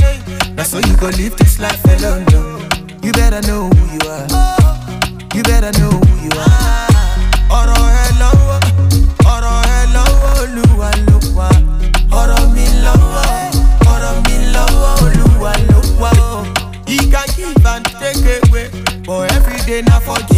Now so you go live this life alone, no. You better know who you are. You better know who you are. Ọ̀rọ̀ ẹ lọ́wọ́, Olúwa ló wà. Ọ̀rọ̀ mi lọ́wọ́, Olúwa ló wà. He can give and take away, but every day now forget.